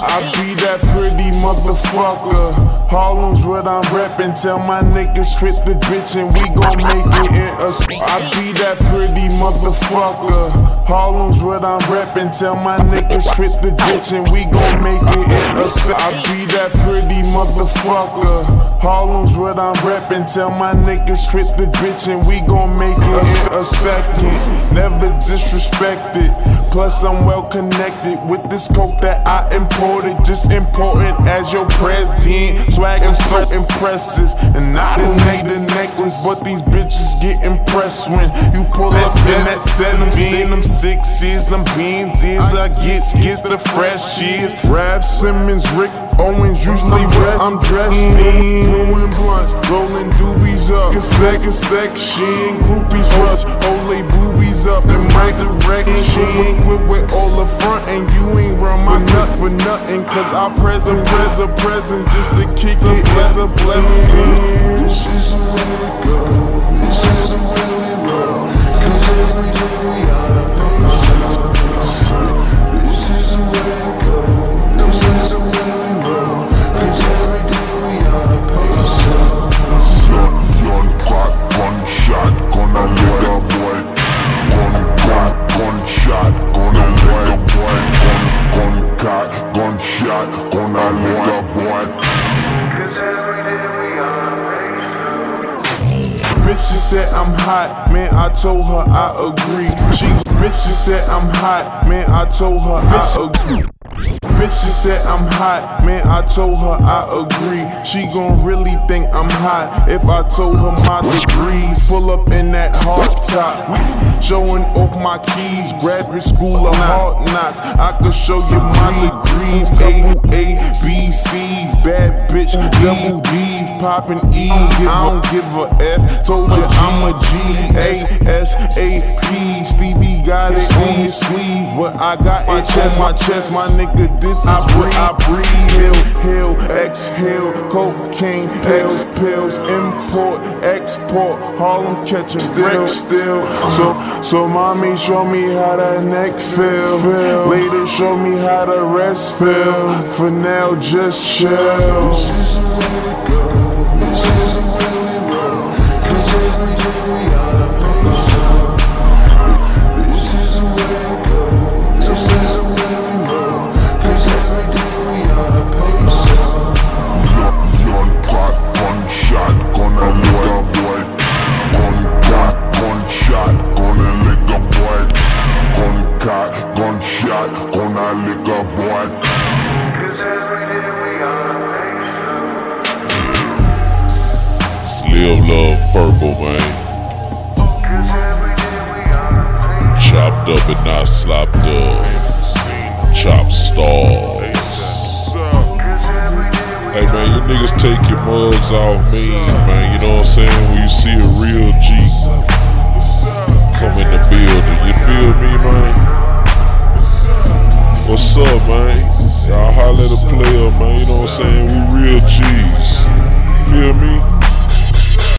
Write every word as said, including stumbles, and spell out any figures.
I be that pretty motherfucker. Harlem's what I'm reppin'. Tell my niggas hit the bitch and we gon' make it in a. I be that pretty motherfucker. Harlem's what I'm reppin'. Tell my niggas hit the bitch and we gon' make it in a. I be that pretty motherfucker. Harlem's what I'm reppin'. Tell my niggas hit the bitch and we gon' make it in a second. Never disrespected. Plus I'm well connected with this coke that I imported. Just important as your president. Swaggin' so impressive. And I done made the necklace, but these bitches get impressed when you pull up in that seven. Seen them sixes, them beans is I get skits the fresh years. Rap Simmons, Rick Owens, usually where I'm dressed in. Blowing blunts, rolling doobies up. Cassette, section, groupies rush. Ole boobies up in my direction. Quit with all the front and you ain't run my nut for nothing. Cause I present, present, present just to kick it as a blessing. This is the way to go. This is the way we roll. Cause every day we are patient. This is the way to go. This is the way we roll. Cause every day we are patient. Gun, gun, crack, gunshot, gonna let a boy. Gun, gun, gunshot, gonna let a boy. Gun, gun, cat, gunshot, gonna let a boy. Cause every day we are patient. Bitch, she said I'm hot, man, I told her I agree. She, bitch, she said I'm hot, man, I told her I agree. Bitch, she said I'm hot, man, I told her I agree. She gon' really think I'm hot if I told her my degrees. Pull up in that hard top, showing off my keys. Graduate school of hard knocks, I could show you my degrees. Couple A, B, C's, bad bitch, double D's, poppin' E. I don't give a F, told you I'm a G. A, S, A, P, Stevie got it on his sleeve. What I got in chest, my chest, my nigga, this is what I breathe. Hill, hill, exhale, cocaine, pills, pills, import, export, Harlem catching still, still. So, so mommy, show me how that neck feel. Later, show me how the rest feel. For now, just chill. This is the way to go. This is the way we roll. Cause every day we are patient. This is the way to go. This is the way we roll. Cause every day we are patient. Gun, gun, crack, gunshot, gonna let a boy. Gun, cat, gunshot, gonna lick a boy. Gun, cat, gunshot, gonna lick a boy. Cause every day we are patient. Live Love Purple, man. Cause every day we are patient. Chopped up and not slopped up. Chop stars. Hey man, you niggas take your mugs off me, man. You know what I'm saying? When you see a real G come in the building, you feel me, man? What's up, man? Y'all holler at a player, man. You know what I'm saying? We real G's. Feel me?